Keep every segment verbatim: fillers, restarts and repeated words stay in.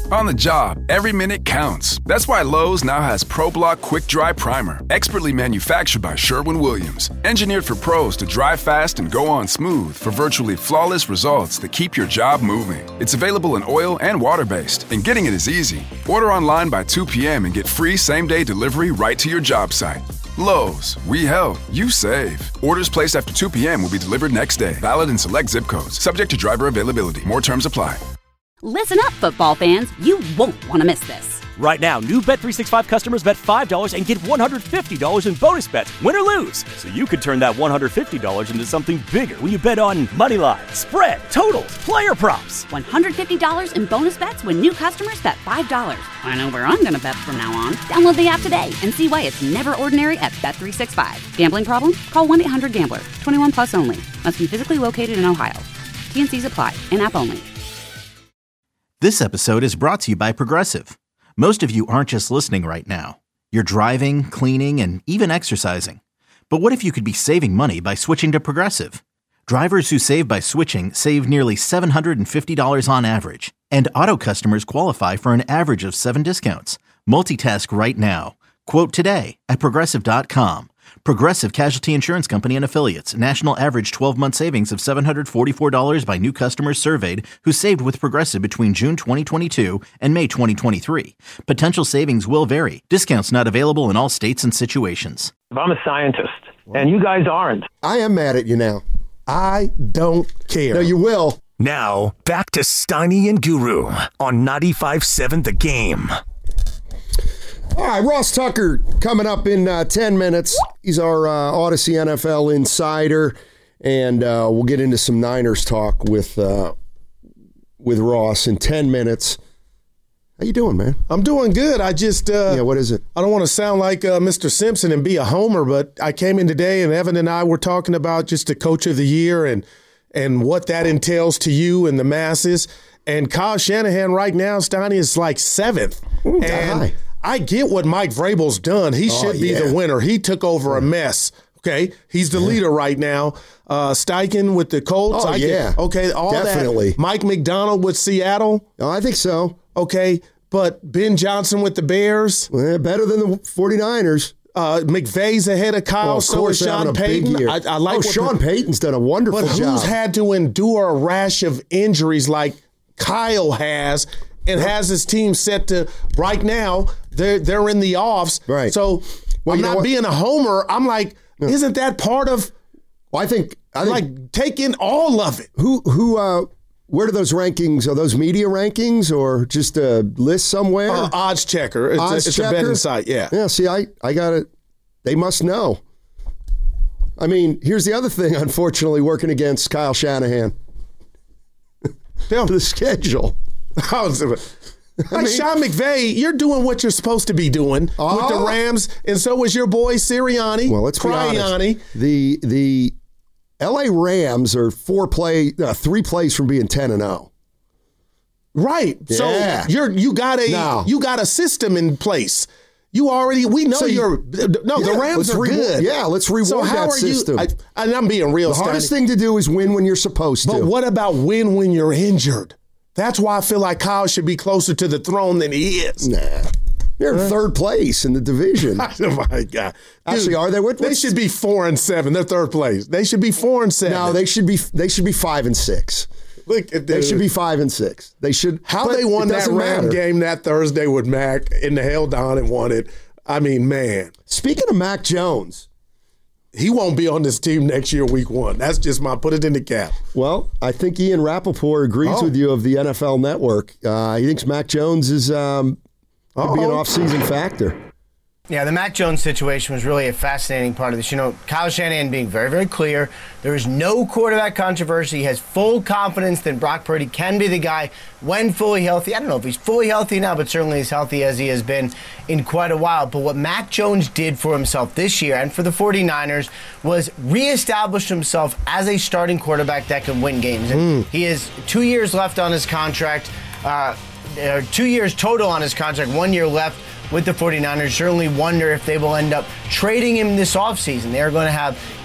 On the job, every minute counts. That's why Lowe's now has ProBlock Quick Dry Primer, expertly manufactured by Sherwin-Williams. Engineered for pros to dry fast and go on smooth for virtually flawless results that keep your job moving. It's available in oil and water-based, and getting it is easy. Order online by two p.m. and get free same-day delivery right to your job site. Lowe's, we help, you save. Orders placed after two p.m. will be delivered next day. Valid in select zip codes. Subject to driver availability. More terms apply. Listen up, football fans. You won't want to miss this. Right now, new Bet three sixty-five customers bet five dollars and get one hundred fifty dollars in bonus bets, win or lose. So you could turn that one hundred fifty dollars into something bigger when you bet on money line, spread, totals, player props. one hundred fifty dollars in bonus bets when new customers bet five dollars. I know where I'm going to bet from now on. Download the app today and see why it's never ordinary at Bet three sixty-five. Gambling problem? Call one eight hundred gambler. twenty-one plus only. Must be physically located in Ohio. T N Cs apply. In-app only. This episode is brought to you by Progressive. Most of you aren't just listening right now. You're driving, cleaning, and even exercising. But what if you could be saving money by switching to Progressive? Drivers who save by switching save nearly seven hundred fifty dollars on average. And auto customers qualify for an average of seven discounts. Multitask right now. Quote today at Progressive dot com. Progressive Casualty Insurance Company and Affiliates. National average twelve-month savings of seven hundred forty-four dollars by new customers surveyed who saved with Progressive between June twenty twenty-two and May twenty twenty-three. Potential savings will vary. Discounts not available in all states and situations. If I'm a scientist, and you guys aren't. I am mad at you now. I don't care. No, you will. Now, back to Steiny and Guru on ninety-five seven The Game. All right, Ross Tucker coming up in uh, ten minutes. He's our uh, Odyssey N F L insider, and uh, we'll get into some Niners talk with uh, with Ross in ten minutes. How you doing, man? I'm doing good. I just uh, yeah. What is it? I don't want to sound like uh, Mister Simpson and be a homer, but I came in today, and Evan and I were talking about just the Coach of the Year and and what that entails to you and the masses. And Kyle Shanahan right now, Steiny, is like seventh. Ooh, and high. I get what Mike Vrabel's done. He oh, should be yeah. the winner. He took over a mess. Okay, he's the yeah. leader right now. Uh, Steichen with the Colts. Oh, I yeah. Get, okay, all Definitely. that. Mike McDonald with Seattle. Oh, I think so. Okay, but Ben Johnson with the Bears. Well, better than the 49ers. Uh, McVay's ahead of Kyle, well, of so is Sean Payton. I, I like oh, what Sean the, Payton's done a wonderful but job. But who's had to endure a rash of injuries like Kyle has and yep. has his team set to, right now, they're, they're in the offs. Right. So well, I'm not being a homer. I'm like, yeah. isn't that part of, well, I think, I think like, take in all of it. Who, who, uh, where do those rankings, are those media rankings or just a list somewhere? Uh, odds checker. It's, odds a, it's checker? a betting site, yeah. Yeah, see, I, I got it. They must know. I mean, here's the other thing, unfortunately, working against Kyle Shanahan. The schedule. I was, like I mean, Sean McVay, you're doing what you're supposed to be doing oh. with the Rams, and so was your boy Sirianni. Well, let's Sirianni. be honest. The the L A Rams are four play, uh, three plays from being ten and zero. Right. Yeah. So you're you got a no. you got a system in place. You already we know so you, you're no yeah, the Rams are re- good. Yeah, let's reward so how that are system. You, I, and I'm being real. The hardest Steiny. thing to do is win when you're supposed but to. But what about win when you're injured? That's why I feel like Kyle should be closer to the throne than he is. Nah. They're in huh? third place in the division. Oh, my God. Actually, Dude, are they? What, they should be four and seven. They're third place. They should be four and seven. No, they should be They should be five and six. Look at They should be five and six. They should. How they won that Ram game that Thursday with Mac and the held on and won it. I mean, man. Speaking of Mac Jones. He won't be on this team next year, week one. That's just my put it in the cap. Well, I think Ian Rappaport agrees oh. with you of the N F L Network. Uh, he thinks Mac Jones is um, could be an off-season factor. Yeah, the Mac Jones situation was really a fascinating part of this. You know, Kyle Shanahan being very, very clear. There is no quarterback controversy. He has full confidence that Brock Purdy can be the guy when fully healthy. I don't know if he's fully healthy now, but certainly as healthy as he has been in quite a while. But what Mac Jones did for himself this year and for the 49ers was reestablish himself as a starting quarterback that can win games. And mm. he has two years left on his contract, uh, or two years total on his contract, one year left with the 49ers. Certainly wonder if they will end up trading him this offseason. They're going to have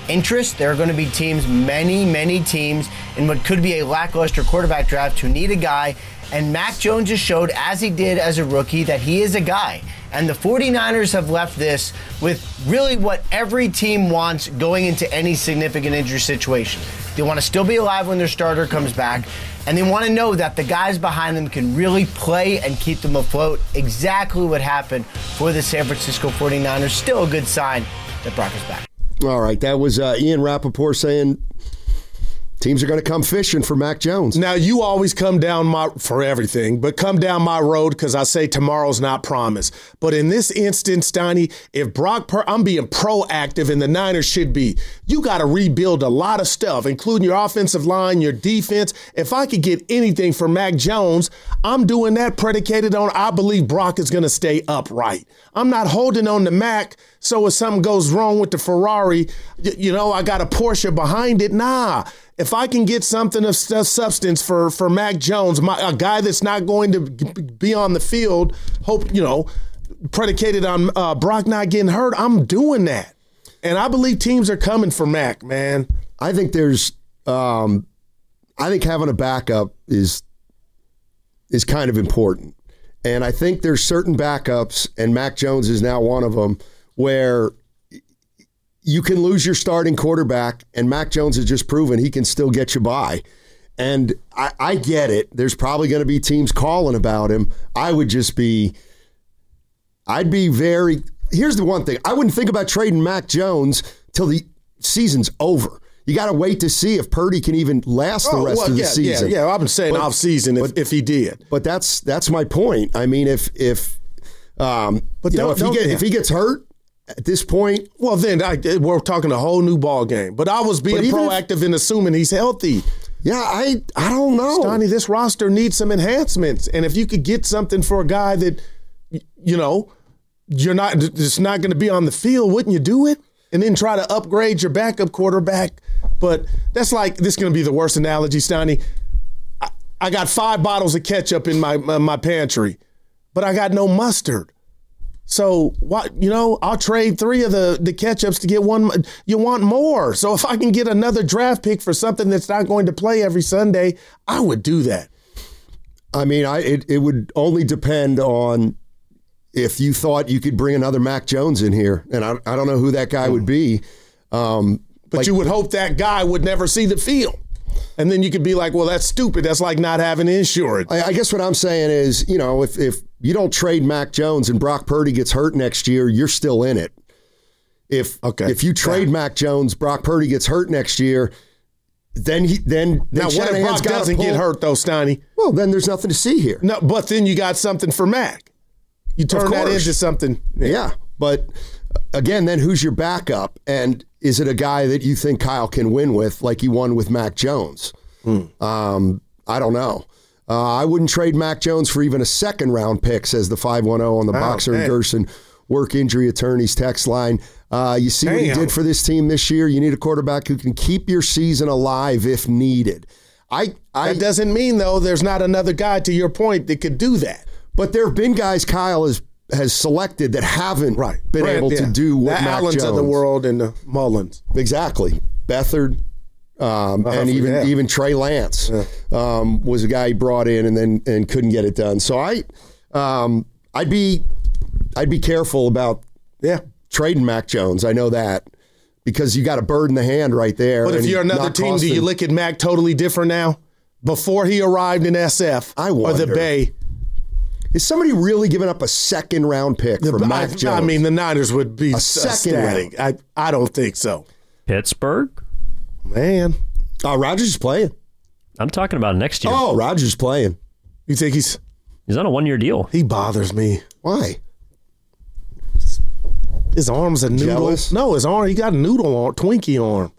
interest. There are going to be teams, many, many teams, in what could be a lackluster quarterback draft who need a guy. And Mac Jones just showed, as he did as a rookie, that he is a guy. And the 49ers have left this with really what every team wants going into any significant injury situation. They want to still be alive when their starter comes back, and they want to know that the guys behind them can really play and keep them afloat. Exactly what happened for the San Francisco 49ers. Still a good sign that Brock is back. All right, that was uh, Ian Rappaport saying teams are going to come fishing for Mac Jones. Now, you always come down my, for everything, but come down my road because I say tomorrow's not promised. But in this instance, Steiny, if Brock Purdy, I'm being proactive, and the Niners should be, you got to rebuild a lot of stuff, including your offensive line, your defense. If I could get anything for Mac Jones, I'm doing that predicated on I believe Brock is going to stay upright. I'm not holding on to Mac, so if something goes wrong with the Ferrari, you know, I got a Porsche behind it. Nah. If I can get something of substance for, for Mac Jones, my, a guy that's not going to be on the field, hope, you know, predicated on uh, Brock not getting hurt, I'm doing that. And I believe teams are coming for Mac, man. I think there's, um, I think having a backup is is kind of important. And I think there's certain backups, and Mac Jones is now one of them, where you can lose your starting quarterback, and Mac Jones has just proven he can still get you by. And I, I get it. There's probably going to be teams calling about him. I would just be, I'd be very, here's the one thing. I wouldn't think about trading Mac Jones till the season's over. You got to wait to see if Purdy can even last the oh, rest well, of the yeah, season. Yeah, yeah, I've been saying but, off season if, but, if he did. But that's that's my point. I mean, if if um, but you know, if he get, if he gets hurt at this point, well, then I, we're talking a whole new ball game. But I was being proactive if, in assuming he's healthy. Yeah, I I don't know. Stoney, this roster needs some enhancements, and if you could get something for a guy that, you know, you're not just not going to be on the field, wouldn't you do it? And then try to upgrade your backup quarterback. But that's like, this is going to be the worst analogy, Stoney. I, I got five bottles of ketchup in my, my my pantry, but I got no mustard. So, what you know, I'll trade three of the, the ketchups to get one. You want more. So if I can get another draft pick for something that's not going to play every Sunday, I would do that. I mean, I it, it would only depend on if you thought you could bring another Mac Jones in here. And I, I don't know who that guy would be. Um, but like, you would hope that guy would never see the field. And then you could be like, well, that's stupid. That's like not having insurance. I, I guess what I'm saying is, you know, if if you don't trade Mac Jones and Brock Purdy gets hurt next year, you're still in it. If okay. if you trade yeah. Mac Jones, Brock Purdy gets hurt next year, then he then, then now what if Brock doesn't pull, get hurt though, Steiny? Well, then there's nothing to see here. No, but then you got something for Mac. You turn that into something. Yeah. yeah, but again, then who's your backup? And is it a guy that you think Kyle can win with, like he won with Mac Jones? Hmm. Um, I don't know. Uh, I wouldn't trade Mac Jones for even a second round pick, says the five one zero on the oh, Boxer man. and Gerson Work Injury Attorneys text line. Uh, you see Damn. what he did for this team this year? You need a quarterback who can keep your season alive if needed. I, I That doesn't mean, though, there's not another guy, to your point, that could do that. But there have been guys Kyle has has selected that haven't right. been Brand, able yeah. to do what the Mac Allens Jones. of the world and the Mullins. Exactly. Beathard um, uh, and even yeah. even Trey Lance yeah. um, was a guy he brought in and then and couldn't get it done. So I um, I'd be I'd be careful about yeah trading Mac Jones. I know that because you got a bird in the hand right there. But if you're another team, do you look at Mac totally different now? Before he arrived in S F I wonder. or the Bay. Is somebody really giving up a second round pick for the, Mac I, Jones? I mean, the Niners would be a second ecstatic. round. I I don't think so. Pittsburgh, man. Oh, Rodgers is playing. I'm talking about next year. Oh, Rodgers is playing. You think he's he's on a one year deal? He bothers me. Why? His arm's a noodle. Jealous? No, his arm. He got a noodle arm, Twinkie arm.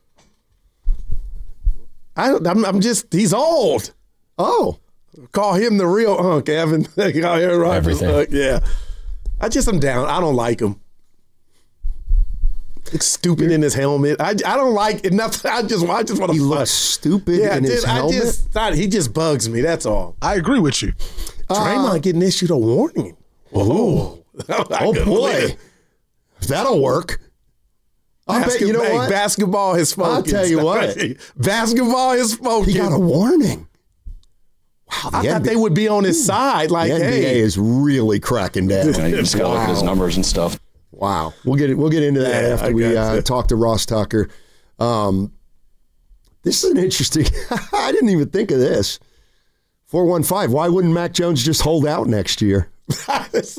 I I'm, I'm just. He's old. Oh. Call him the real hunk, Evan. Call him right Everything. Hunk. Yeah. I just am down. I don't like him. Looks stupid in his helmet. I, I don't like enough. I just I just want to. He fuck. looks stupid yeah, in his I helmet. Just thought he just bugs me. That's all. I agree with you. Draymond uh, getting issued a warning. Whoa. Oh boy, that'll work. I'll bet you know hey, what? Basketball has spoken. I'll tell you what. Basketball has spoken. He got a warning. Wow, the I N B A, thought they would be on his side. Like, the N B A hey, is really cracking down. Yeah, you just got to look at his numbers and stuff. Wow, we'll get it. We'll get into that Yeah, after I we got uh, you. talk to Ross Tucker. Um, this is an interesting. I didn't even think of this. Four one five. Why wouldn't Mac Jones just hold out next year? That's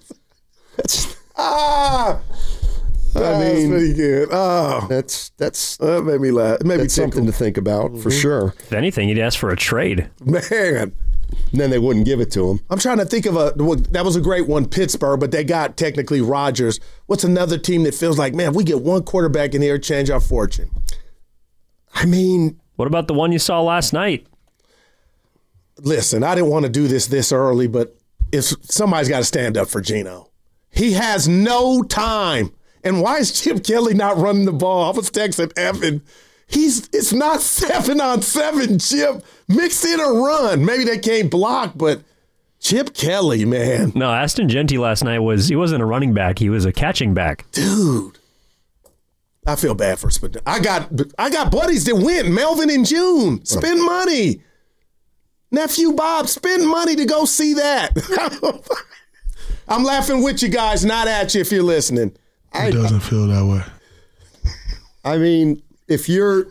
ah. I That's mean, pretty good. Oh, that's that's that made me laugh. It made me that's something tickle. to think about Mm-hmm. for sure. If anything, you'd ask for a trade. Man, And then they wouldn't give it to him. I'm trying to think of a. Well, that was a great one, Pittsburgh, but they got technically Rodgers. What's another team that feels like, man, if we get one quarterback in here, change our fortune? I mean, What about the one you saw last night? Listen, I didn't want to do this this early, but if somebody's got to stand up for Geno. He has no time. And why is Chip Kelly not running the ball? I was texting Evan. He's it's not seven on seven, Chip. Mix in a run. Maybe they can't block, but Chip Kelly, man. No, Aston Genty last night was he wasn't a running back, he was a catching back. Dude. I feel bad for spending. I got I got buddies that went. Melvin and June. Spend money. Nephew Bob, spend money to go see that. I'm laughing with you guys, not at you if you're listening. It doesn't feel that way. I mean, if you're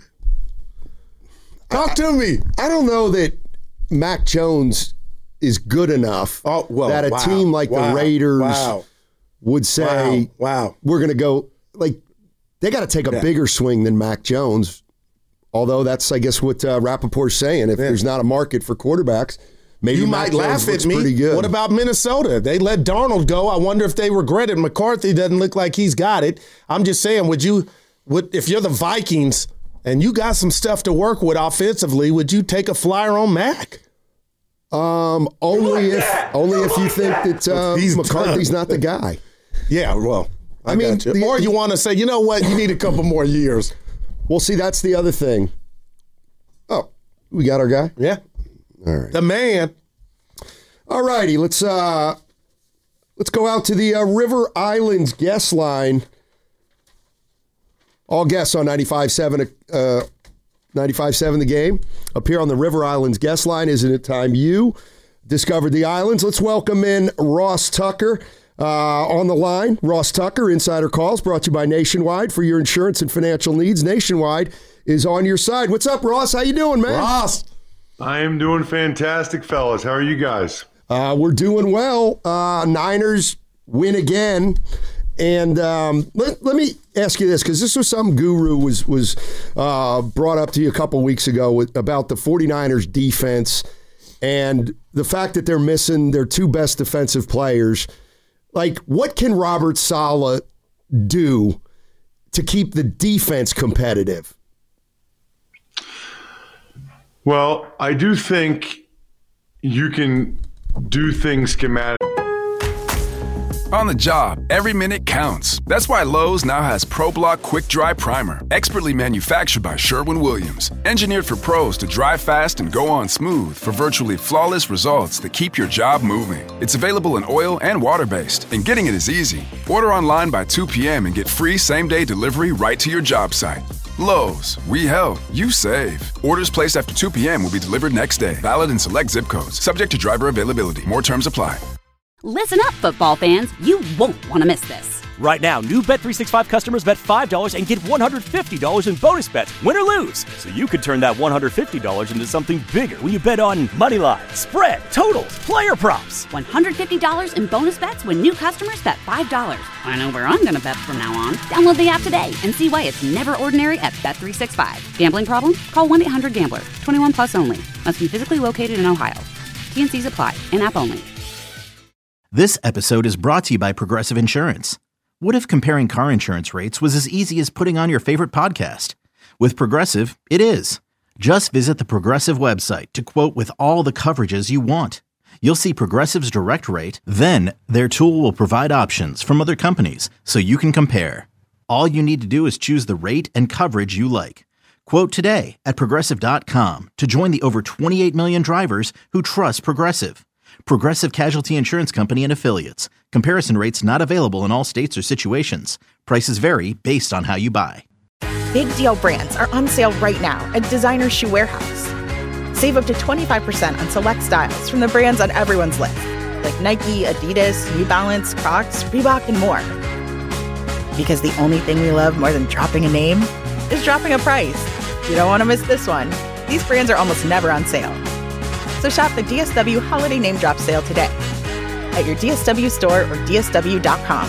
Talk to me. I don't know that Mac Jones is good enough Oh, well, that a wow, team like wow, the Raiders wow, would say, wow, wow. we're going to go, like, they got to take a Yeah. bigger swing than Mac Jones. Although that's, I guess, what uh, Rappaport's saying. If Yeah. there's not a market for quarterbacks, maybe You Mac might Jones laugh looks at me. pretty good. What about Minnesota? They let Darnold go. I wonder if they regret it. McCarthy doesn't look like he's got it. I'm just saying, would you, would if you're the Vikings and you got some stuff to work with offensively, would you take a flyer on Mac? Um, only if only if you think that uh, He's McCarthy's done. not the guy. Yeah, well, I, I mean, got you. the- or you want to say, you know what, you need a couple more years. Well, see, that's the other thing. Oh, we got our guy? Yeah, All right. the man. All righty, let's uh, let's go out to the uh, River Islands guest line. All guests on ninety-five point seven, uh, ninety-five point seven The Game appear on the River Islands guest line. Isn't it time you discovered the islands? Let's welcome in Ross Tucker uh, on the line. Ross Tucker, Insider Calls, brought to you by Nationwide for your insurance and financial needs. Nationwide is on your side. What's up, Ross? How you doing, man? Ross. I am doing fantastic, fellas. How are you guys? Uh, we're doing well. Uh, Niners win again. And um, let, let me ask you this, because this was some guru was was uh, brought up to you a couple weeks ago with, about the 49ers defense and the fact that they're missing their two best defensive players. Like, what can Robert Saleh do to keep the defense competitive? Well, I do think you can do things schematic. On the job, every minute counts. That's why Lowe's now has ProBlock Quick Dry Primer, expertly manufactured by Sherwin-Williams. Engineered for pros to dry fast and go on smooth for virtually flawless results that keep your job moving. It's available in oil and water-based, and getting it is easy. Order online by two p.m. and get free same-day delivery right to your job site. Lowe's, we help, you save. Orders placed after two p.m. will be delivered next day. Valid in select zip codes. Subject to driver availability. More terms apply. Listen up, football fans. You won't want to miss this. Right now, new Bet three sixty-five customers bet five dollars and get one hundred fifty dollars in bonus bets, win or lose. So you could turn that one hundred fifty dollars into something bigger when you bet on money line, spread, totals, player props. one hundred fifty dollars in bonus bets when new customers bet five dollars. I know where I'm going to bet from now on. Download the app today and see why it's never ordinary at Bet three sixty-five. Gambling problem? Call one eight hundred gambler. twenty-one plus only. Must be physically located in Ohio. T N Cs apply. In-app only. This episode is brought to you by Progressive Insurance. What if comparing car insurance rates was as easy as putting on your favorite podcast? With Progressive, it is. Just visit the Progressive website to quote with all the coverages you want. You'll see Progressive's direct rate, then their tool will provide options from other companies so you can compare. All you need to do is choose the rate and coverage you like. Quote today at Progressive dot com to join the over twenty-eight million drivers who trust Progressive. Progressive Casualty Insurance Company and Affiliates. Comparison rates not available in all states or situations. Prices vary based on how you buy. Big Deal brands are on sale right now at Designer Shoe Warehouse. Save up to twenty-five percent on select styles from the brands on everyone's list, like Nike, Adidas, New Balance, Crocs, Reebok, and more. Because the only thing we love more than dropping a name is dropping a price. You don't want to miss this one. These brands are almost never on sale. So shop the D S W Holiday Name Drop Sale today at your D S W store or D S W dot com.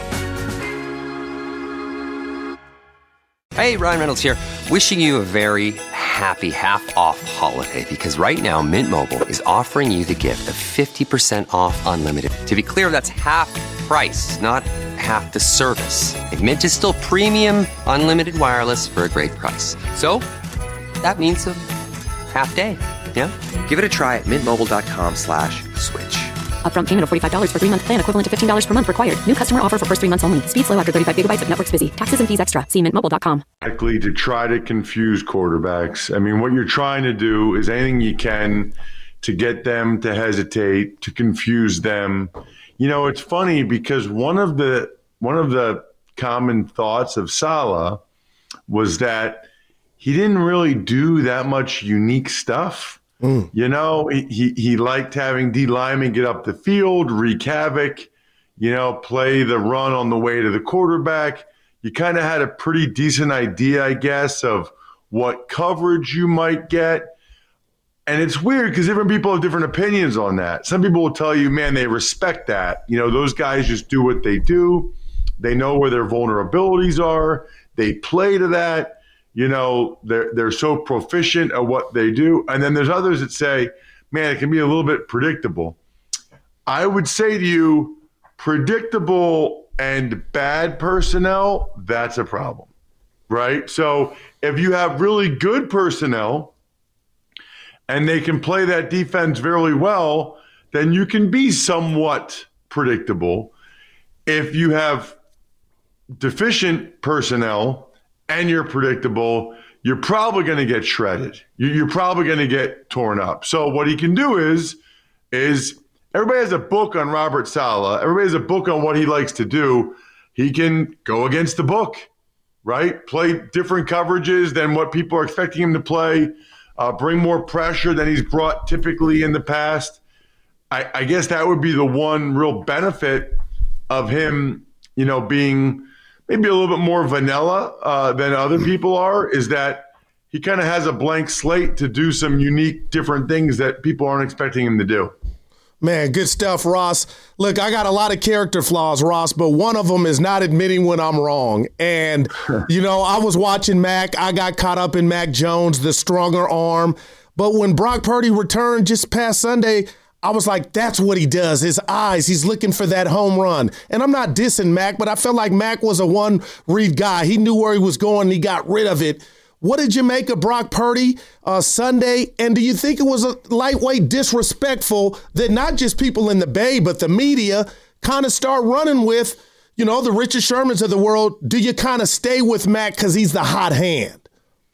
Hey, Ryan Reynolds here. Wishing you a very happy half-off holiday, because right now Mint Mobile is offering you the gift of fifty percent off unlimited. To be clear, that's half price, not half the service. Like, Mint is still premium unlimited wireless for a great price. So that means a half day. Yeah? Give it a try at mintmobile.com slash switch. Upfront payment of forty-five dollars for three-month plan equivalent to fifteen dollars per month required. New customer offer for first three months only. Speed slow after thirty-five gigabytes if network's busy. Taxes and fees extra. See mint mobile dot com. Likely to try to confuse quarterbacks. I mean, what you're trying to do is anything you can to get them to hesitate, to confuse them. You know, it's funny because one of the one of the common thoughts of Saleh was that he didn't really do that much unique stuff. Mm. You know, he, he he liked having D linemen get up the field, wreak havoc, you know, play the run on the way to the quarterback. You kind of had a pretty decent idea, I guess, of what coverage you might get. And it's weird because different people have different opinions on that. Some people will tell you, man, they respect that. You know, those guys just do what they do. They know where their vulnerabilities are. They play to that. You know, they're, they're so proficient at what they do. And then there's others that say, man, it can be a little bit predictable. I would say to you, predictable and bad personnel, that's a problem, right? So if you have really good personnel and they can play that defense very well, then you can be somewhat predictable. If you have deficient personnel and you're predictable, you're probably going to get shredded. You're probably going to get torn up. So what he can do is, is everybody has a book on Robert Saleh. Everybody has a book on what he likes to do. He can go against the book, right? Play different coverages than what people are expecting him to play. Uh, bring more pressure than he's brought typically in the past. I, I guess that would be the one real benefit of him, you know, being maybe a little bit more vanilla uh, than other people are, is that he kind of has a blank slate to do some unique, different things that people aren't expecting him to do. Man, good stuff, Ross. Look, I got a lot of character flaws, Ross, but one of them is not admitting when I'm wrong. And, you know, I was watching Mac. I got caught up in Mac Jones, the stronger arm. But when Brock Purdy returned just past Sunday, I was like, that's what he does. His eyes, he's looking for that home run. And I'm not dissing Mac, but I felt like Mac was a one-read guy. He knew where he was going, and he got rid of it. What did you make of Brock Purdy uh, Sunday? And do you think it was a lightweight disrespectful that not just people in the Bay, but the media kind of start running with, you know, the Richard Shermans of the world? Do you kind of stay with Mac because he's the hot hand?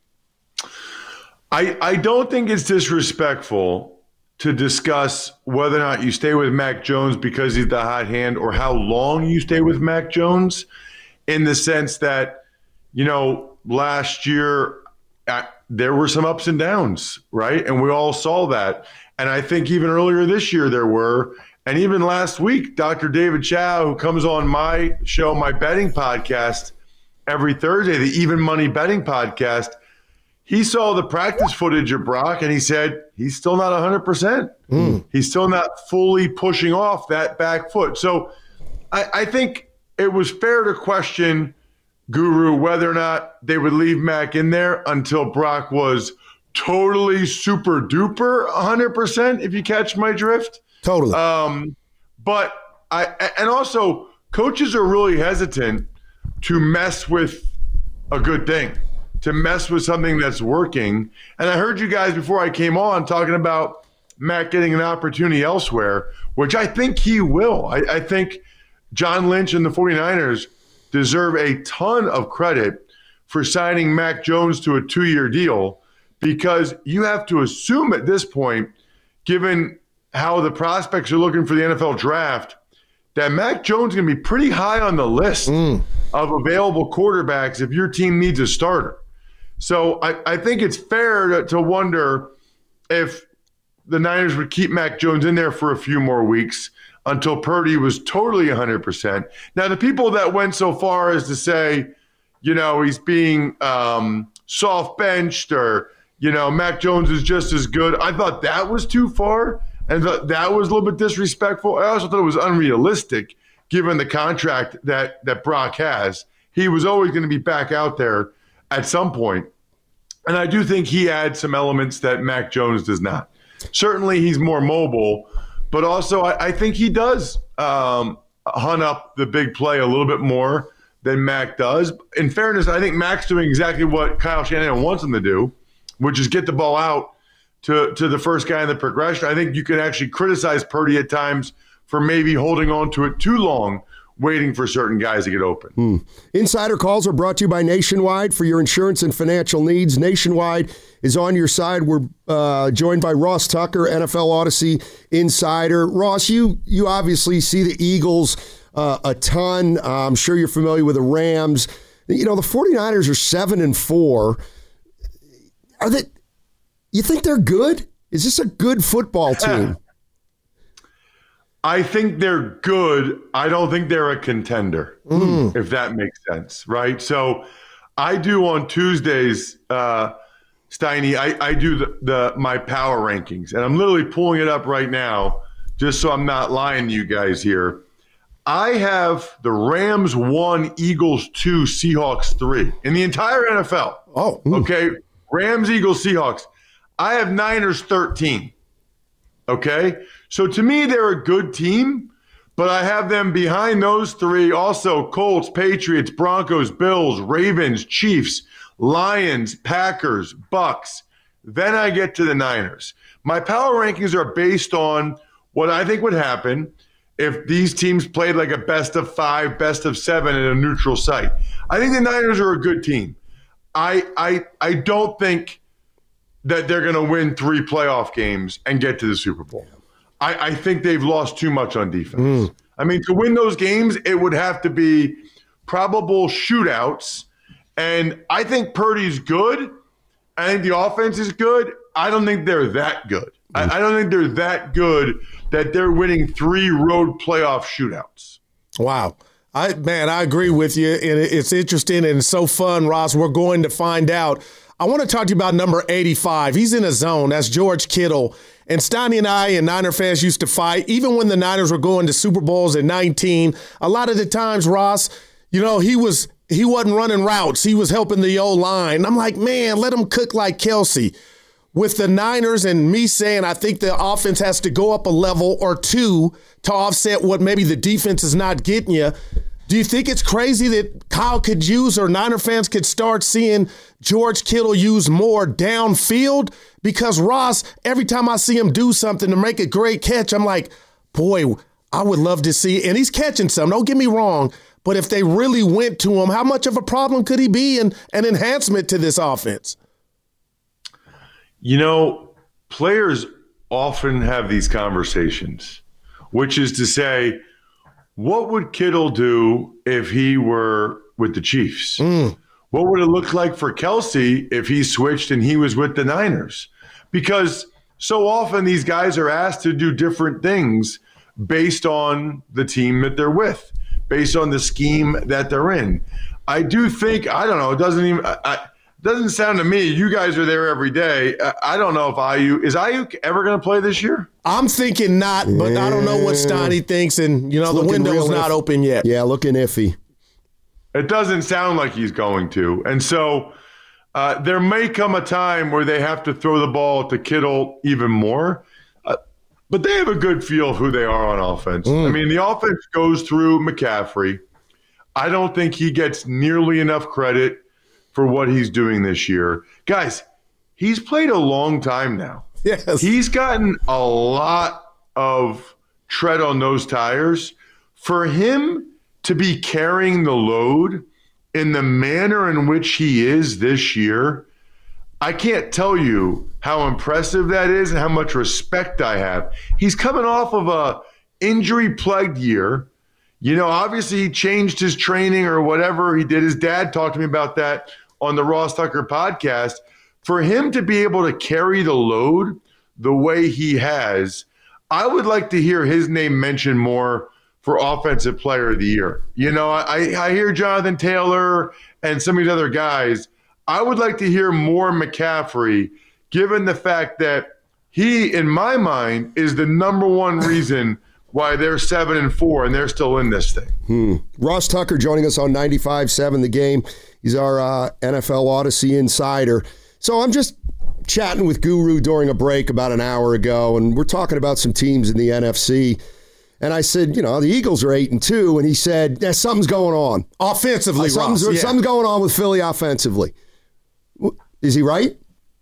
I, I don't think it's disrespectful to discuss whether or not you stay with Mac Jones because he's the hot hand, or how long you stay with Mac Jones, in the sense that, you know, last year uh, there were some ups and downs, right? And we all saw that. And I think even earlier this year there were. And even last week, Doctor David Chow, who comes on my show, my betting podcast every Thursday, the Even Money Betting Podcast, he saw the practice footage of Brock and he said he's still not one hundred percent. Mm. He's still not fully pushing off that back foot. So I, I think it was fair to question, Guru, whether or not they would leave Mac in there until Brock was totally super duper one hundred percent, if you catch my drift. Totally. Um, but I, and also coaches are really hesitant to mess with a good thing, to mess with something that's working. And I heard you guys before I came on talking about Mac getting an opportunity elsewhere, which I think he will. I, I think John Lynch and the 49ers deserve a ton of credit for signing Mac Jones to a two-year deal, because you have to assume at this point, given how the prospects are looking for the N F L draft, that Mac Jones is going to be pretty high on the list mm. of available quarterbacks if your team needs a starter. So I, I think it's fair to, to wonder if the Niners would keep Mac Jones in there for a few more weeks until Purdy was totally one hundred percent. Now, the people that went so far as to say, you know, he's being um, soft-benched or, you know, Mac Jones is just as good, I thought that was too far. And th- that was a little bit disrespectful. I also thought it was unrealistic given the contract that, that Brock has. He was always going to be back out there at some point. And I do think he adds some elements that Mac Jones does not. Certainly he's more mobile, but also I, I think he does um, hunt up the big play a little bit more than Mac does. In fairness, I think Mac's doing exactly what Kyle Shanahan wants him to do, which is get the ball out to, to the first guy in the progression. I think you can actually criticize Purdy at times for maybe holding on to it too long, waiting for certain guys to get open. Hmm. Insider calls are brought to you by Nationwide for your insurance and financial needs. Nationwide is on your side. We're uh, joined by Ross Tucker, N F L Odyssey insider. Ross, you you obviously see the Eagles uh, a ton. Uh, I'm sure you're familiar with the Rams. You know, the 49ers are seven and four. Are they? You think they're good? Is this a good football team? I think they're good. I don't think they're a contender, mm. if that makes sense, right? So I do on Tuesdays, uh, Steiny, I, I do the, the my power rankings, and I'm literally pulling it up right now just so I'm not lying to you guys here. I have the Rams one, Eagles two, Seahawks three in the entire N F L. Oh, mm. okay. Rams, Eagles, Seahawks. I have Niners thirteen. Okay. So to me, they're a good team, but I have them behind those three. Also, Colts, Patriots, Broncos, Bills, Ravens, Chiefs, Lions, Packers, Bucks. Then I get to the Niners. My power rankings are based on what I think would happen if these teams played like a best of five, best of seven at a neutral site. I think the Niners are a good team. I I I don't think that they're going to win three playoff games and get to the Super Bowl. I, I think they've lost too much on defense. Mm. I mean, to win those games, it would have to be probable shootouts. And I think Purdy's good. I think the offense is good. I don't think they're that good. Mm. I, I don't think they're that good that they're winning three road playoff shootouts. Wow. I man, I agree with you. And it's interesting and it's so fun, Ross. We're going to find out. I want to talk to you about number eighty-five. He's in a zone. That's George Kittle. And Steiny and I and Niner fans used to fight. Even when the Niners were going to Super Bowls in nineteen, a lot of the times, Ross, you know, he was he wasn't running routes. He was helping the O-line. I'm like, man, let him cook like Kelsey. With the Niners and me saying I think the offense has to go up a level or two to offset what maybe the defense is not getting you. Do you think it's crazy that Kyle could use or Niner fans could start seeing George Kittle use more downfield? Because, Ross, every time I see him do something to make a great catch, I'm like, boy, I would love to see. And he's catching some, don't get me wrong. But if they really went to him, how much of a problem could he be and an enhancement to this offense? You know, players often have these conversations, which is to say, what would Kittle do if he were with the Chiefs? Mm. What would it look like for Kelsey if he switched and he was with the Niners? Because so often these guys are asked to do different things based on the team that they're with, based on the scheme that they're in. I do think, I don't know, it doesn't even, I, doesn't sound to me, you guys are there every day. I don't know if Ayuk, is Ayuk ever going to play this year? I'm thinking not, but yeah. I don't know what Steiny thinks, and, you know, it's the window's not iffy. Open yet. Yeah, looking iffy. It doesn't sound like he's going to. And so uh, there may come a time where they have to throw the ball to Kittle even more. Uh, but they have a good feel of who they are on offense. Mm. I mean, the offense goes through McCaffrey. I don't think he gets nearly enough credit for what he's doing this year. Guys, he's played a long time now. Yes. He's gotten a lot of tread on those tires. For him to be carrying the load in the manner in which he is this year, I can't tell you how impressive that is and how much respect I have. He's coming off of a injury-plagued year. You know, obviously he changed his training or whatever he did. His dad talked to me about that on the Ross Tucker podcast. For him to be able to carry the load the way he has, I would like to hear his name mentioned more for Offensive Player of the Year. You know, I, I hear Jonathan Taylor and some of these other guys. I would like to hear more McCaffrey, given the fact that he, in my mind, is the number one reason why they're seven and four and they're still in this thing. Hmm. Ross Tucker joining us on ninety-five seven The Game. He's our uh, N F L Odyssey insider. So I'm just chatting with Guru during a break about an hour ago, and we're talking about some teams in the N F C. And I said, you know, the Eagles are eight and two, and he said, yeah, something's going on offensively. Uh, something's, Ross, yeah. something's going on with Philly offensively. Is he right?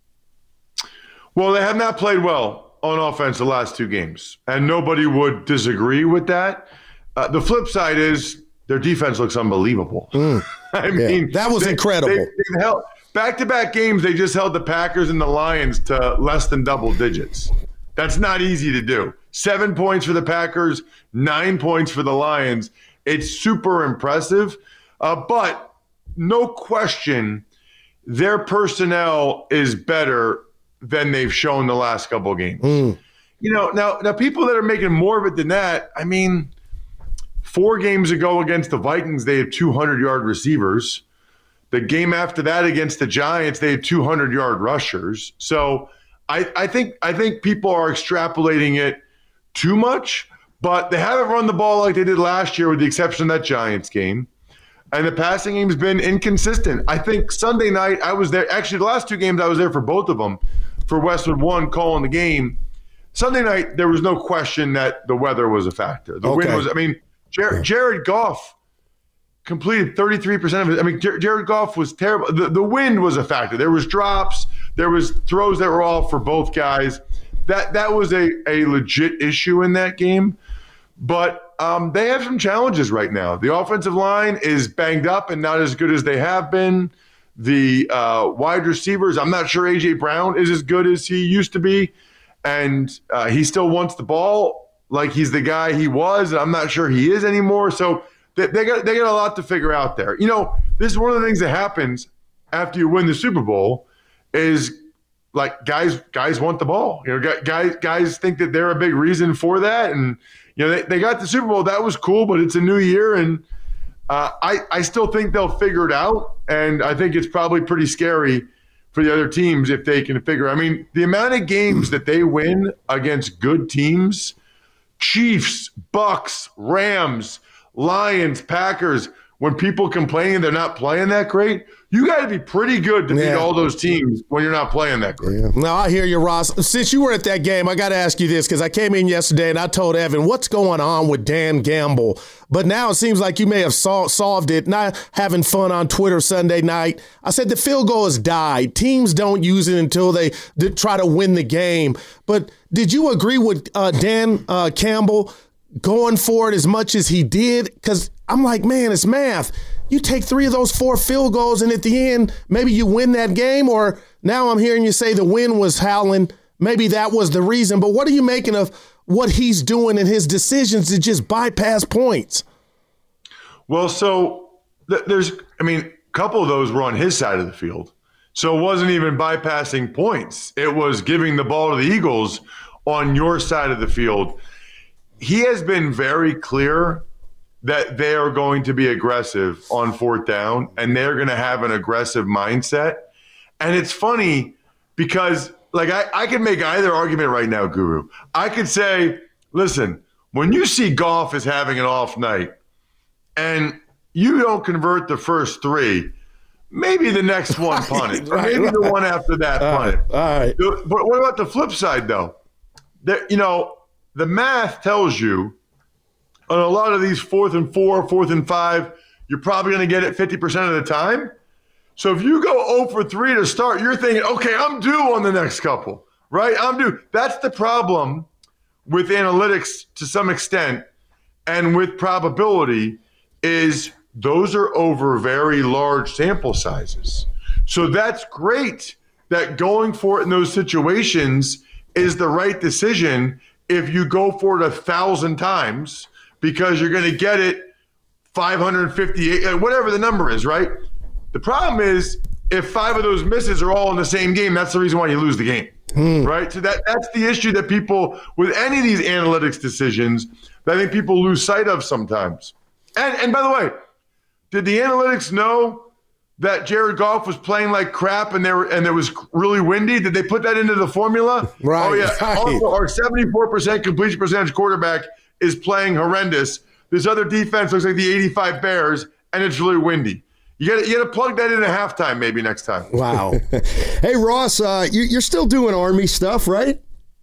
Well, they have not played well on offense the last two games, and nobody would disagree with that. Uh, the flip side is their defense looks unbelievable. Mm. I Yeah. mean, That was they, incredible. They, they've held, back-to-back games, they just held the Packers and the Lions to less than double digits. That's not easy to do. Seven points for the Packers, nine points for the Lions. It's super impressive, uh, but no question their personnel is better than they've shown the last couple of games. Mm. You know, now now people that are making more of it than that, I mean, four games ago against the Vikings, they had two hundred-yard receivers. The game after that against the Giants, they had two hundred-yard rushers. So I, I think I think people are extrapolating it too much, but they haven't run the ball like they did last year with the exception of that Giants game. And the passing game's been inconsistent. I think Sunday night I was there. Actually, the last two games I was there for both of them. For Westwood One calling the game. Sunday night, there was no question that the weather was a factor. The Okay. wind was, I mean, Jared, Jared Goff completed thirty-three percent of it. I mean, Jared, Jared Goff was terrible. The, the wind was a factor. There was drops. There was throws that were off for both guys. That that was a, a legit issue in that game. But um, they have some challenges right now. The offensive line is banged up and not as good as they have been. The uh, wide receivers, I'm not sure A J Brown is as good as he used to be. And uh, he still wants the ball like he's the guy he was. And I'm not sure he is anymore. So they, they got they got a lot to figure out there. You know, this is one of the things that happens after you win the Super Bowl is like guys guys want the ball. You know, guys guys think that they're a big reason for that. And, you know, they, they got the Super Bowl. That was cool, but it's a new year. And uh, I, I still think they'll figure it out. And I think it's probably pretty scary for the other teams if they can figure. I mean, the amount of games that they win against good teams, Chiefs, Bucks, Rams, Lions, Packers, when people complain they're not playing that great, you got to be pretty good to beat Yeah. all those teams when you're not playing that great. Yeah. Now, I hear you, Ross. Since you were at that game, I got to ask you this because I came in yesterday and I told Evan, what's going on with Dan Gamble? But now it seems like you may have sol- solved it, not having fun on Twitter Sunday night. I said the field goal has died. Teams don't use it until they d- try to win the game. But did you agree with uh, Dan uh, Campbell going for it as much as he did? Because I'm like, man, it's math. You take three of those four field goals, and at the end, maybe you win that game. Or now I'm hearing you say the wind was howling. Maybe that was the reason. But what are you making of what he's doing and his decisions to just bypass points? Well, so th- there's, I mean, a couple of those were on his side of the field. So it wasn't even bypassing points. It was giving the ball to the Eagles on your side of the field. He has been very clear that they are going to be aggressive on fourth down and they're going to have an aggressive mindset. And it's funny because, like, I, I could make either argument right now, Guru. I could say, listen, when you see Goff is having an off night and you don't convert the first three, maybe the next one punt it. Right, maybe right. the one after that All punt it. right, all right. But what about the flip side, though? That, you know, the math tells you on a lot of these fourth and four, fourth and five, you're probably going to get it fifty percent of the time. So if you go zero for three to start, you're thinking, okay, I'm due on the next couple, right? I'm due. That's the problem with analytics to some extent and with probability is those are over very large sample sizes. So that's great that going for it in those situations is the right decision if you go for it a thousand times because you're going to get it five hundred fifty-eight, whatever the number is, right? The problem is if five of those misses are all in the same game, that's the reason why you lose the game, hmm. right? So that that's the issue that people, with any of these analytics decisions, that I think people lose sight of sometimes. And and by the way, did the analytics know that Jared Goff was playing like crap and there and it was really windy? Did they put that into the formula? Right. Oh, yeah. Right. Also, our seventy-four percent completion percentage quarterback is playing horrendous. This other defense looks like the eighty-five Bears, and it's really windy. You got you got to plug that in at halftime maybe next time. Wow. Hey, Ross, uh, you, you're still doing Army stuff, right?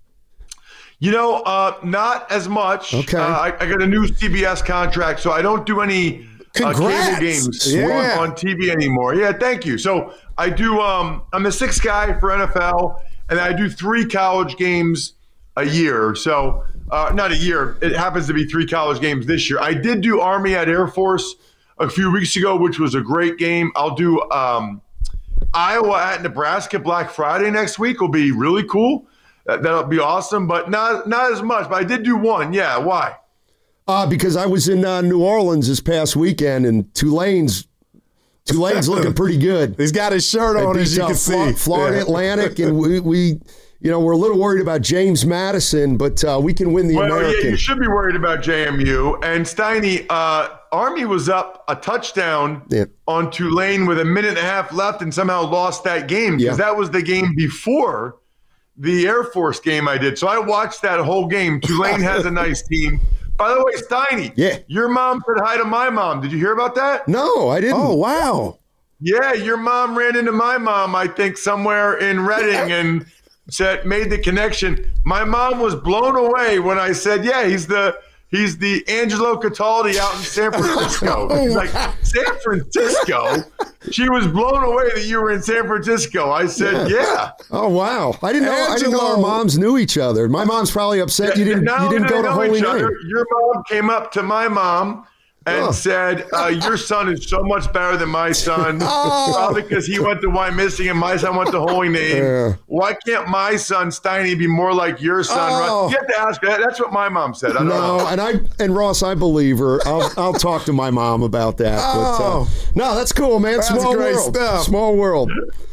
You know, uh, not as much. Okay. Uh, I, I got a new C B S contract, so I don't do any uh, cable games yeah. on, on T V anymore. Yeah, thank you. So I do. Um, I'm the sixth guy for N F L, and I do three college games a year. So uh, not a year. It happens to be three college games this year. I did do Army at Air Force a few weeks ago, which was a great game. I'll do um, Iowa at Nebraska Black Friday next week. Will be really cool. That, that'll be awesome, but not not as much. But I did do one. Yeah, why? Uh, because I was in uh, New Orleans this past weekend, and Tulane's Tulane's looking pretty good. He's got his shirt on, as you can see. Florida yeah. Atlantic, and we, we, you know, we're a little worried about James Madison, but uh, we can win the well, American. Yeah, you should be worried about J M U. And Steiny, uh, Army was up a touchdown yeah. on Tulane with a minute and a half left and somehow lost that game because yeah. that was the game before the Air Force game I did. So I watched that whole game. Tulane has a nice team. By the way, Steiny, yeah. your mom said hi to my mom. Did you hear about that? No, I didn't. Oh, wow. Yeah, your mom ran into my mom, I think, somewhere in Reading and said made the connection. My mom was blown away when I said, yeah, he's the he's the Angelo Cataldi out in San Francisco. She's like, San Francisco? She was blown away that you were in San Francisco. I said, yeah. yeah. Oh, wow. I didn't know Angelo. I didn't know our moms knew each other. My mom's probably upset you didn't, you didn't go to Holy Name. Your mom came up to my mom and oh. said, uh, your son is so much better than my son. oh. Probably because he went to Wyomissing and my son went to Holy Name. Yeah. Why can't my son, Steiny, be more like your son? Oh. You have to ask her. That's what my mom said. I don't no, know. and I and Ross, I believe her. I'll, I'll talk to my mom about that. Oh. But, uh, no, that's cool, man. That's Small great world. Stuff. Small world.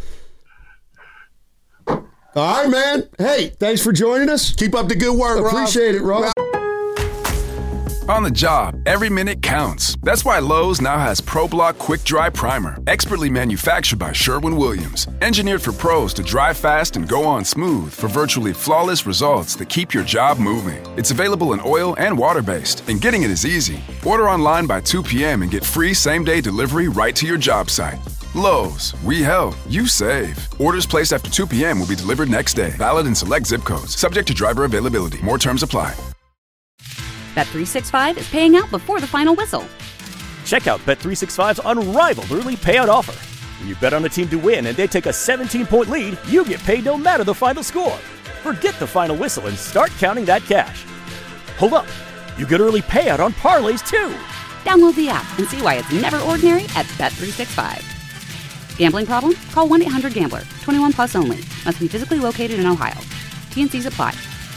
All right, man. Hey, thanks for joining us. Keep up the good work, Ross. Appreciate it, Ross. On the job, every minute counts. That's why Lowe's now has ProBlock Quick Dry Primer, expertly manufactured by Sherwin-Williams. Engineered for pros to dry fast and go on smooth for virtually flawless results that keep your job moving. It's available in oil and water-based, and getting it is easy. Order online by two p.m. and get free same-day delivery right to your job site. Lowe's, we help, you save. Orders placed after two p.m. will be delivered next day. Valid in select zip codes. Subject to driver availability. More terms apply. Bet three sixty-five is paying out before the final whistle. Check out Bet three sixty-five's unrivaled early payout offer. When you bet on a team to win and they take a seventeen-point lead, you get paid no matter the final score. Forget the final whistle and start counting that cash. Hold up. You get early payout on parlays, too. Download the app and see why it's never ordinary at Bet three sixty-five. Gambling problem? Call one eight hundred gambler. twenty-one plus only. Must be physically located in Ohio. T and C's apply.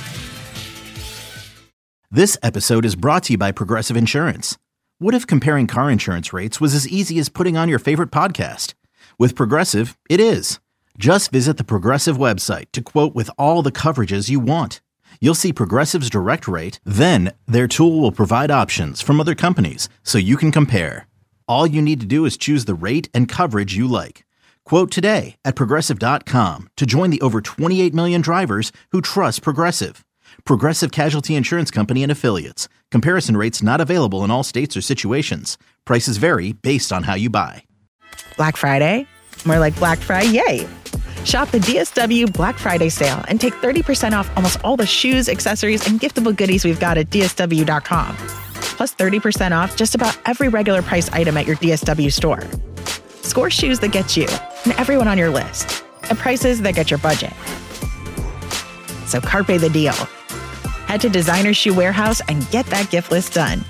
This episode is brought to you by Progressive Insurance. What if comparing car insurance rates was as easy as putting on your favorite podcast? With Progressive, it is. Just visit the Progressive website to quote with all the coverages you want. You'll see Progressive's direct rate, then their tool will provide options from other companies so you can compare. All you need to do is choose the rate and coverage you like. Quote today at Progressive dot com to join the over twenty-eight million drivers who trust Progressive. Progressive Casualty Insurance Company and Affiliates. Comparison rates not available in all states or situations. Prices vary based on how you buy. Black Friday? More like Black Friday, yay! Shop the D S W Black Friday sale and take thirty percent off almost all the shoes, accessories, and giftable goodies we've got at D S W dot com. Plus thirty percent off just about every regular price item at your D S W store. Score shoes that get you and everyone on your list at prices that get your budget. So carpe the deal. Head to Designer Shoe Warehouse and get that gift list done.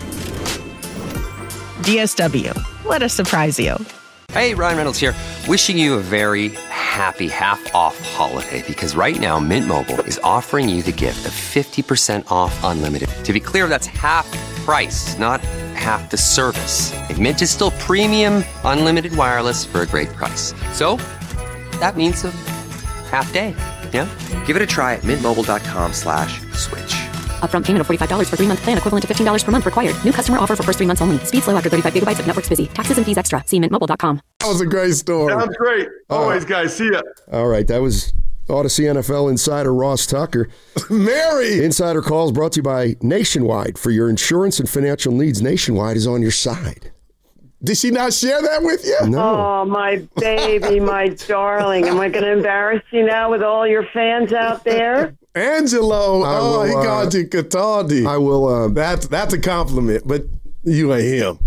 D S W. Let us surprise you. Hey, Ryan Reynolds here. Wishing you a very happy half-off holiday because right now Mint Mobile is offering you the gift of fifty percent off unlimited. To be clear, that's half price, not half the service. And Mint is still premium unlimited wireless for a great price. So that means a half day. Yeah? Give it a try at mintmobile.com slash switch. Upfront payment of forty-five dollars for three-month plan equivalent to fifteen dollars per month required. New customer offer for first three months only. Speed slow after thirty-five gigabytes if network's busy. Taxes and fees extra. See mint mobile dot com. That was a great story. Sounds great. Always, uh, guys. See ya. All right. That was Odyssey N F L insider Ross Tucker. Mary! Insider Calls brought to you by Nationwide. For your insurance and financial needs, Nationwide is on your side. Did she not share that with you? No. Oh, my baby, my darling. Am I going to embarrass you now with all your fans out there? Angelo. I oh, will, he uh, called you Cataldi. I will. Uh, that's, that's a compliment, but you ain't him.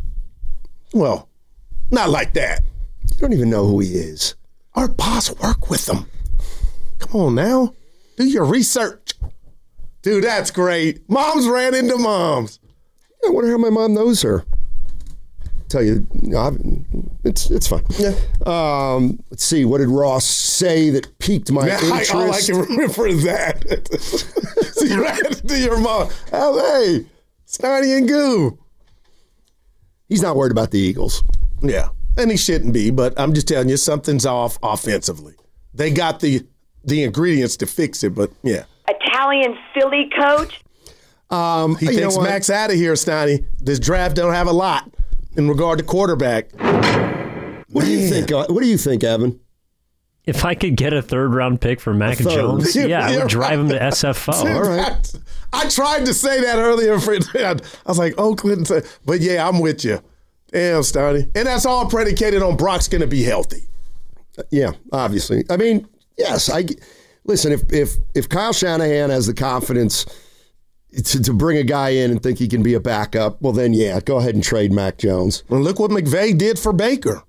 Well, not like that. You don't even know who he is. Our boss worked with him. Come on now. Do your research. Dude, that's great. Moms ran into moms. I wonder how my mom knows her. Tell you, it's it's fine. Yeah. Um, let's see. What did Ross say that piqued my now, interest? I, all I can remember is that. So you ran into your mom. Oh, hey, Snotty and Goo. He's not worried about the Eagles. Yeah, and he shouldn't be. But I'm just telling you, something's off offensively. They got the the ingredients to fix it, but yeah. Italian Philly coach. Um, he thinks Max out of here, Snotty. This draft don't have a lot in regard to quarterback. What do you think? Uh, what do you think, Evan? If I could get a third round pick for Mac Jones, yeah, I would drive him to S F O. All right. I, I tried to say that earlier. For, I was like, Oakland, but yeah, I'm with you. Damn, Stoney. And that's all predicated on Brock's going to be healthy. Yeah, obviously. I mean, yes. I listen. If if if Kyle Shanahan has the confidence to, to bring a guy in and think he can be a backup, well, then yeah, go ahead and trade Mac Jones. Well, look what McVay did for Baker.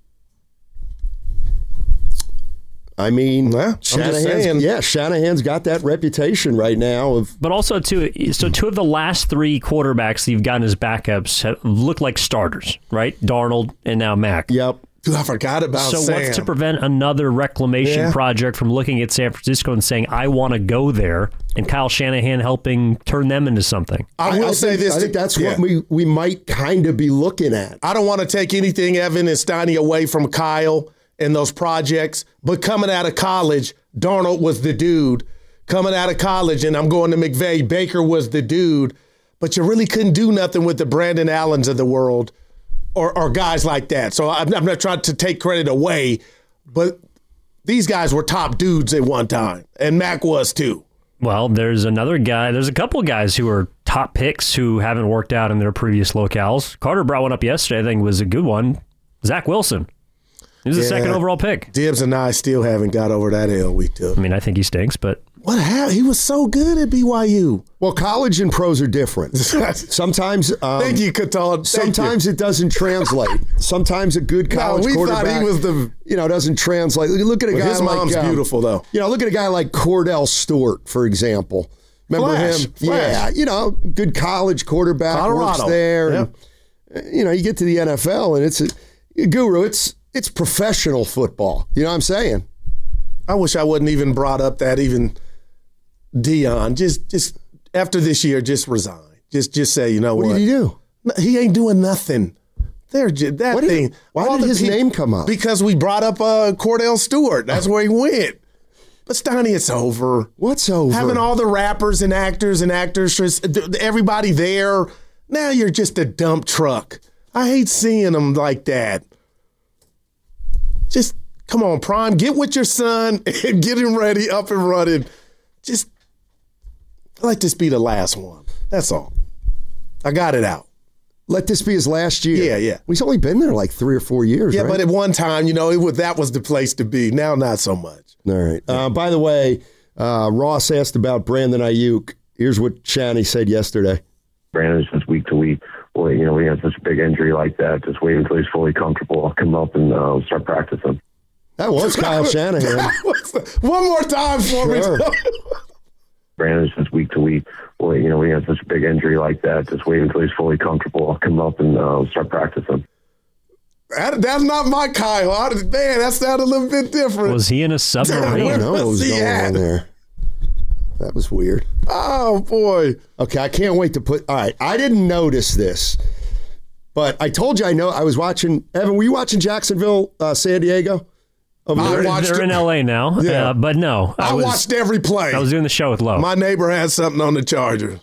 I mean, yeah, Shanahan's, yeah, Shanahan's got that reputation right now of. But also, too, so two of the last three quarterbacks that you've gotten as backups have looked like starters, right? Darnold and now Mac. Yep. Dude, I forgot about so Sam. what's to prevent another reclamation Yeah. project from looking at San Francisco and saying, I want to go there, and Kyle Shanahan helping turn them into something? I will I say think, this. I think that's yeah. what we, we might kind of be looking at. I don't want to take anything, Evan and Steiny, away from Kyle and those projects, but coming out of college, Darnold was the dude. Coming out of college, and I'm going to McVay, Baker was the dude. But you really couldn't do nothing with the Brandon Allens of the world or, or guys like that. So I'm, I'm not trying to take credit away, but these guys were top dudes at one time, and Mac was too. Well, there's another guy. There's a couple of guys who are top picks who haven't worked out in their previous locales. Carter brought one up yesterday. I think was a good one. Zach Wilson. He was the Yeah. second overall pick. Dibs and I still haven't got over that L we took. I mean, I think he stinks, but What happened? He was so good at B Y U. Well, college and pros are different. Sometimes, um, Thank you, Cataldi. Thank sometimes you. it doesn't translate. Sometimes a good college No, we quarterback, thought he was the. you know, doesn't translate. Look at a Well, guy his like mom's um, beautiful, though. You know, look at a guy like Cordell Stewart, for example. Remember Flash, him? Flash. Yeah, you know, good college quarterback, Colorado. works there. Yep. And, you know, you get to the N F L and it's a guru. It's it's professional football. You know what I'm saying? I wish I wouldn't even brought up that even Dion. Just just after this year, just resign. Just just say, you know what? What did he do? No, he ain't doing nothing. They're just, that What did- thing. why all did the his name come up? Because we brought up uh, Cordell Stewart. That's where he went. But Steiny, it's over. What's over? Having all the rappers and actors and actresses, everybody there. Now you're just a dump truck. I hate seeing them like that. Just come on, Prime, get with your son and get him ready, up and running. Just let this be the last one. That's all. I got it out. Let this be his last year. Yeah, yeah. He's only been there like three or four years, Yeah, right? but at one time, you know, it was, that was the place to be. Now, not so much. All right. Uh, by the way, uh, Ross asked about Brandon Ayuk. Here's what Shani said yesterday. Brandon's just week to week. Well, you know, we had such a big injury like that. Just wait until he's fully comfortable. I'll come up and uh, start practicing. That was Kyle Shanahan. One more time for Sure. me. Brandon's just week to week. Well, you know, we had such a big injury like that. Just wait until he's fully comfortable. I'll come up and uh, start practicing. That, that's not my Kyle. I, man, that sounded a little bit different. Was he in a submarine? I don't know what was going on there. That was weird. Oh, boy. Okay, I can't wait to put... All right, I didn't notice this, but I told you I know. I was watching... Evan, were you watching Jacksonville, uh, San Diego? They're, they're in L A now, Yeah. uh, but no. I, I was, watched every play. I was doing the show with Lo. My neighbor had something on the Chargers.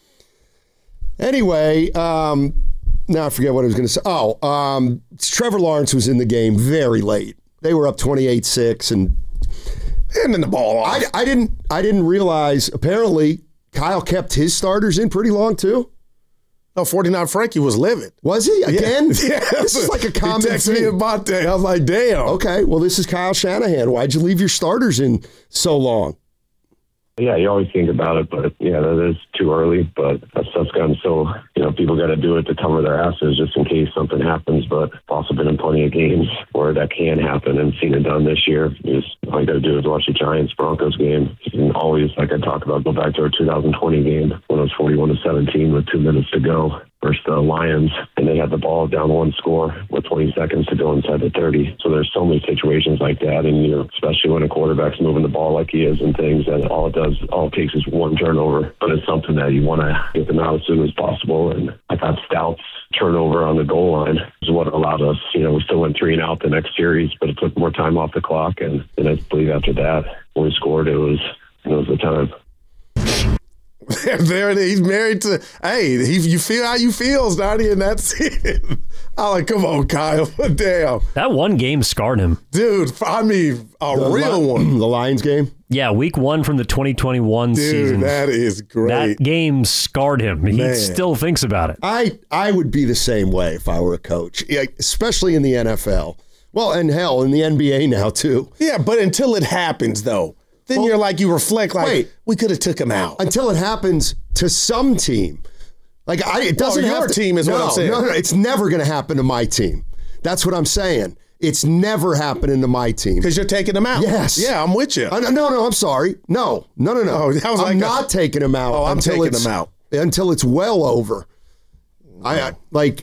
Anyway, um, now I forget what I was going to say. Oh, um, Trevor Lawrence was in the game very late. They were up twenty-eight six, and handing the ball off. I, I didn't. I didn't realize. Apparently, Kyle kept his starters in pretty long too. No, forty-nine Frankie was livid. Was he again? Yeah, This is like a common He texted thing. me about that. I was like, damn. Okay, well, this is Kyle Shanahan. Why'd you leave your starters in so long? Yeah, you always think about it, but yeah, that is too early. But that stuff's gotten so, you know, people got to do it to cover their asses just in case something happens. But I've also been in plenty of games where that can happen and seen it done this year. You just, all you got to do is watch the Giants Broncos game. You can always, like I talked about, go back to our two thousand twenty game when it was forty-one to seventeen with two minutes to go versus the Lions, and they had the ball down one score with twenty seconds to go inside the thirty. So there's so many situations like that, and you know, especially when a quarterback's moving the ball like he is and things, and all it does, all it takes is one turnover. But it's something that you want to get them out as soon as possible. And I thought Stout's turnover on the goal line is what allowed us. You know, we still went three and out the next series, but it took more time off the clock. And, and I believe after that, when we scored, it was it was the time. There it is. He's married to, hey, he, you feel how you feel, Snotty, and that's it. I'm like, come on, Kyle. Damn. That one game scarred him. Dude, I mean, a The real Li- one. The Lions game? Yeah, week one from the twenty twenty-one Dude, season. that is great. That game scarred him. He Man. still thinks about it. I, I would be the same way if I were a coach, yeah, especially in the N F L. Well, and hell, in the N B A now, too. Yeah, but until it happens, though, then Well, you're like, you reflect like, wait. we could have took him out. Until it happens to some team. Like, I, it doesn't Well, your have to, team is no, what I'm saying. No, no, it's never going to happen to my team. That's what I'm saying. It's never happening to my team. Because you're taking him out. Yes. Yeah, I'm with you. Uh, no, no, I'm sorry. No, no, no, no. Oh, that was I'm like a- not taking him out. Oh, I'm until taking it's- him out. until it's well over. I, I like.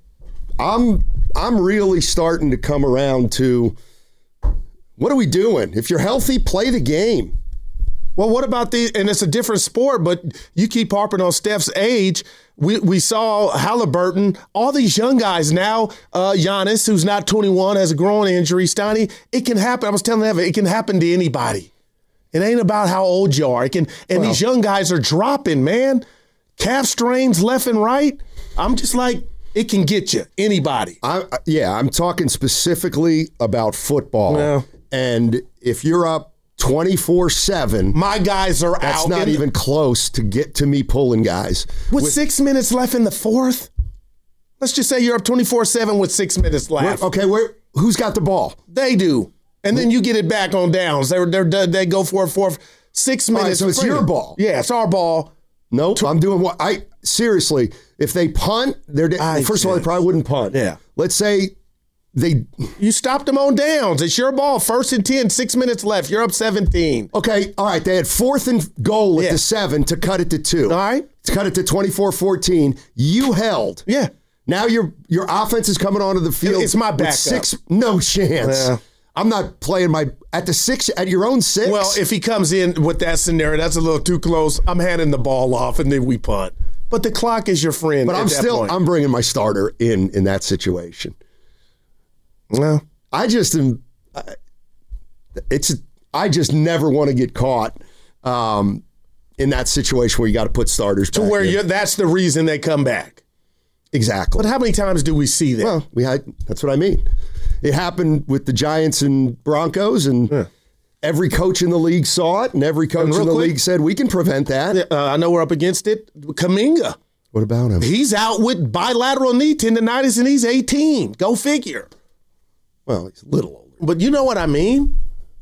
I'm I'm really starting to come around to what are we doing? If you're healthy, play the game. Well, what about the, and it's a different sport, but you keep harping on Steph's age. We we saw Halliburton, all these young guys now, uh, Giannis, who's not twenty-one, has a groin injury, Steiny. It can happen. I was telling Evan, it can happen to anybody. It ain't about how old you are. It can, and Well, these young guys are dropping, man. Calf strains left and right. I'm just like, it can get you, anybody. I, I- yeah, I'm talking specifically about football. Yeah. And if you're up twenty-four seven, My guys are that's out. not in- even close to get to me pulling guys. With, With- six minutes left in the fourth? Let's just say you're up twenty-four seven with six minutes where- left. okay, where who's got the ball? They do. And then you get it back on downs. They're, they're, they go for a fourth. Six All right, minutes. so it's freedom. your ball. Yeah, it's our ball. Nope, I'm doing what I seriously. If they punt, they're I first of all they just- probably wouldn't punt. Yeah. Let's say they. You stopped them on downs. It's your ball. First and ten, six minutes left. You're up seventeen. Okay, all right. They had fourth and goal at Yeah. the seven to cut it to two. All right. To cut it to twenty-four fourteen. You held. Yeah. Now your your offense is coming onto the field. It's my with backup. Six, no chance. Yeah. I'm not playing my at the six at your own six. Well, if he comes in with that scenario, that's a little too close. I'm handing the ball off, and then we punt. But the clock is your friend. but at I'm that still point. I'm bringing my starter in in that situation. Well, I just am. I- It's I just never want to get caught um, in that situation where you got to put starters to back where in. you that's the reason they come back. Exactly. But how many times do we see that? Well, we had. That's what I mean. It happened with the Giants and Broncos, and Yeah. every coach in the league saw it, and every coach And real in the quick- league said we can prevent that. Uh, I know we're up against it. Kaminga. What about him? He's out with bilateral knee tendonitis and he's eighteen. Go figure. Well, he's a little older. But you know what I mean?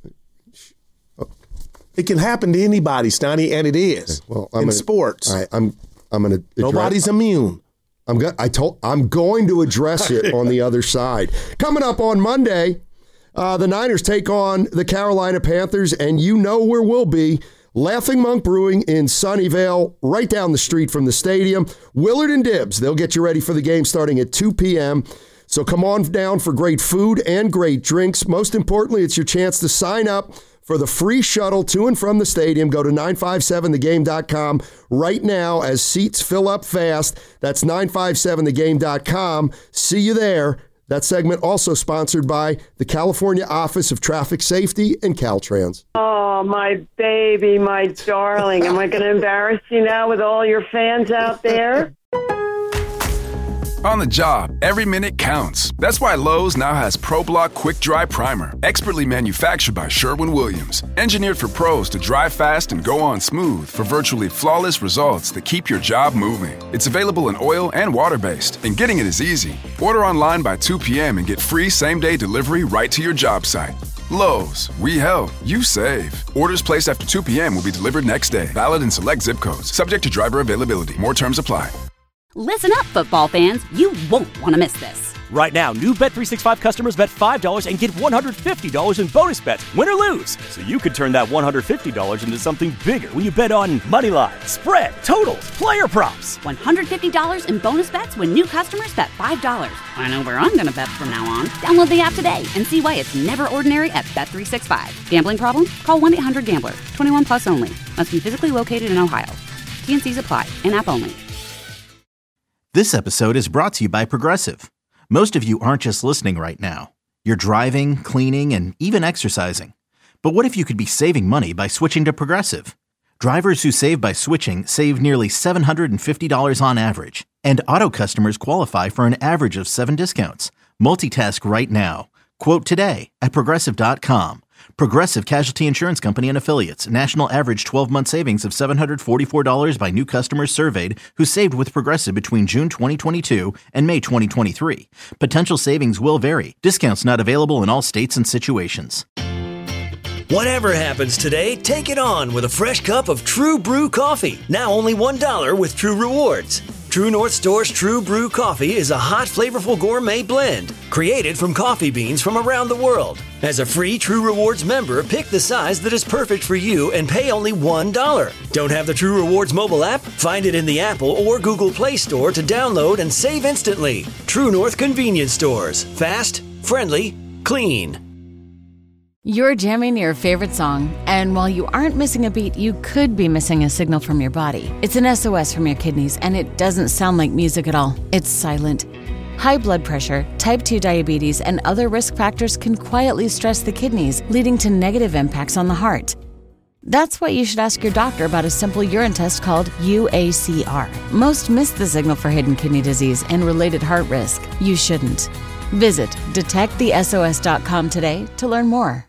It can happen to anybody, Steiny, and it is. Well, I'm in gonna, sports. All right, I'm I'm going to. Nobody's immune. I'm go- I told I'm going to address it on the other side. Coming up on Monday, uh, the Niners take on the Carolina Panthers, and you know where we'll be. Laughing Monk Brewing in Sunnyvale, right down the street from the stadium. Willard and Dibbs, they'll get you ready for the game starting at two p.m. So come on down for great food and great drinks. Most importantly, it's your chance to sign up for the free shuttle to and from the stadium. Go to nine five seven the game dot com right now as seats fill up fast. That's nine five seven the game dot com. See you there. That segment also sponsored by the California Office of Traffic Safety and Caltrans. Oh, my baby, my darling. Am I going to embarrass you now with all your fans out there? On the job, every minute counts. That's why Lowe's now has ProBlock Quick Dry Primer, expertly manufactured by Sherwin-Williams. Engineered for pros to dry fast and go on smooth for virtually flawless results that keep your job moving. It's available in oil and water-based, and getting it is easy. Order online by two p.m. and get free same-day delivery right to your job site. Lowe's, we help, you save. Orders placed after two p.m. will be delivered next day. Valid in select zip codes. Subject to driver availability. More terms apply. Listen up, football fans. You won't want to miss this. Right now, new Bet three sixty-five customers bet five dollars and get one hundred fifty dollars in bonus bets, win or lose. So you could turn that one hundred fifty dollars into something bigger when you bet on money line, spread, totals, player props. one hundred fifty dollars in bonus bets when new customers bet five dollars. I know where I'm going to bet from now on. Download the app today and see why it's never ordinary at Bet three sixty-five. Gambling problem? Call one eight hundred gambler. twenty-one plus only. Must be physically located in Ohio. T and C's apply. In-app only. This episode is brought to you by Progressive. Most of you aren't just listening right now. You're driving, cleaning, and even exercising. But what if you could be saving money by switching to Progressive? Drivers who save by switching save nearly seven hundred fifty dollars on average. And auto customers qualify for an average of seven discounts. Multitask right now. Quote today at Progressive dot com. Progressive Casualty Insurance Company and Affiliates. National average twelve-month savings of seven hundred forty-four dollars by new customers surveyed who saved with Progressive between June twenty twenty-two and May twenty twenty-three. Potential savings will vary. Discounts not available in all states and situations. Whatever happens today, take it on with a fresh cup of True Brew coffee. Now only one dollar with True Rewards. True North Store's True Brew coffee is a hot, flavorful gourmet blend created from coffee beans from around the world. As a free True Rewards member, pick the size that is perfect for you and pay only one dollar. Don't have the True Rewards mobile app? Find it in the Apple or Google Play Store to download and save instantly. True North Convenience Stores. Fast, friendly, clean. You're jamming your favorite song, and while you aren't missing a beat, you could be missing a signal from your body. It's an S O S from your kidneys, and it doesn't sound like music at all. It's silent. High blood pressure, type two diabetes, and other risk factors can quietly stress the kidneys, leading to negative impacts on the heart. That's why you should ask your doctor about a simple urine test called U A C R. Most miss the signal for hidden kidney disease and related heart risk. You shouldn't. Visit detect the S O S dot com today to learn more.